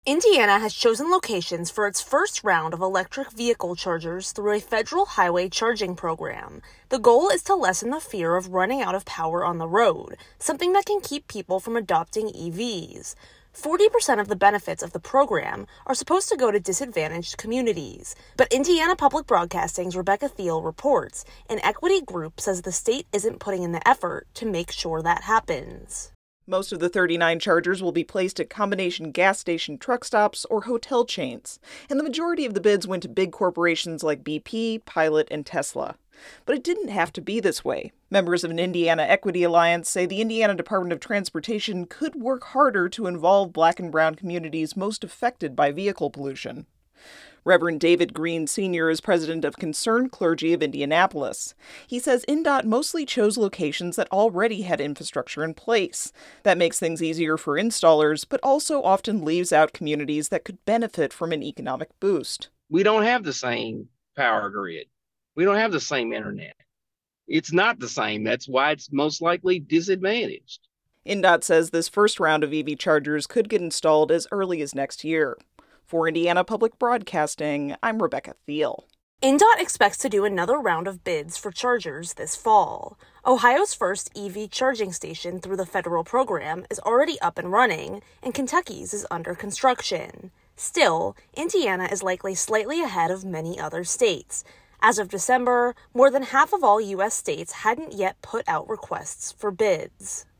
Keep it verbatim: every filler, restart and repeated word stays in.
Indiana has chosen locations for its first round of electric vehicle chargers through a federal highway charging program. The goal is to lessen the fear of running out of power on the road, something that can keep people from adopting E Vs. forty percent of the benefits of the program are supposed to go to disadvantaged communities. But Indiana Public Broadcasting's Rebecca Thiel reports an equity group says the state isn't putting in the effort to make sure that happens. Most of the thirty-nine chargers will be placed at combination gas station truck stops or hotel chains, and the majority of the bids went to big corporations like B P, Pilot, and Tesla. But it didn't have to be this way. Members of an Indiana Equity Alliance say the Indiana Department of Transportation could work harder to involve Black and brown communities most affected by vehicle pollution. Reverend David Green Senior is president of Concerned Clergy of Indianapolis. He says I N D O T mostly chose locations that already had infrastructure in place. That makes things easier for installers, but also often leaves out communities that could benefit from an economic boost. We don't have the same power grid. We don't have the same internet. It's not the same. That's why it's most likely disadvantaged. I N D O T says this first round of E V chargers could get installed as early as next year. For Indiana Public Broadcasting, I'm Rebecca Thiel. I N D O T expects to do another round of bids for chargers this fall. Ohio's first E V charging station through the federal program is already up and running, and Kentucky's is under construction. Still, Indiana is likely slightly ahead of many other states. As of December, more than half of all U S states hadn't yet put out requests for bids.